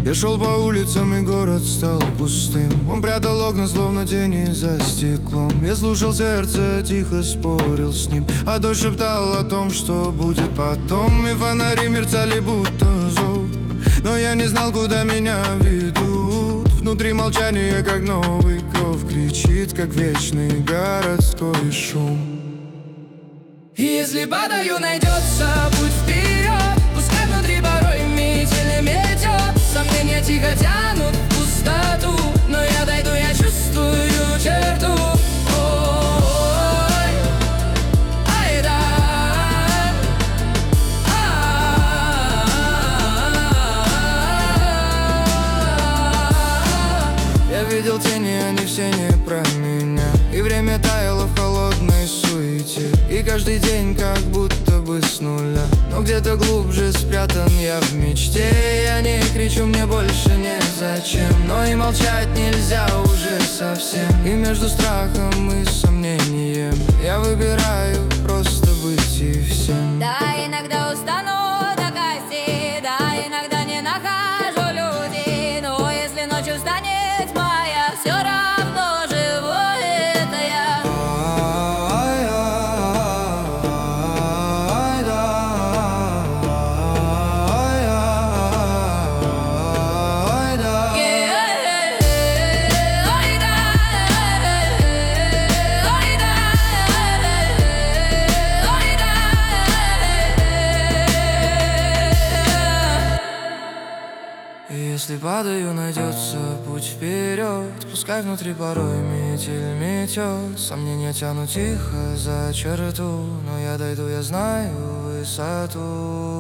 Я шел по улицам, и город стал пустым. Он прятал окна, словно тени за стеклом. Я слушал сердце, тихо спорил с ним, а дождь шептал о том, что будет потом. И фонари мерцали, будто зов, но я не знал, куда меня ведут. Внутри молчание, как новый кров, кричит, как вечный городской шум. И если падаю, найдется путь вперед. Пускай внутри порой метель метет, сомнения тихо тянут в пустоту, но я дойду, я чувствую черту. Ой, ай-да, Я видел тени, они все не про меня, и время таяло в холодной суете. И каждый день как будто бы с нуля, но где-то глубже спрятан я в мечте. Я не кричу, мне больше незачем, но и молчать нельзя уже совсем. И между страхом и сомнением я выбираю просто быть и всем. Да, иногда устану до кости, да, иногда не нахожу людей, но если ночью встанет моя, все равно живой это я. Если падаю, найдется путь вперед. Пускай внутри порой метель метет, сомнения тянут тихо за черту, но я дойду, я знаю высоту.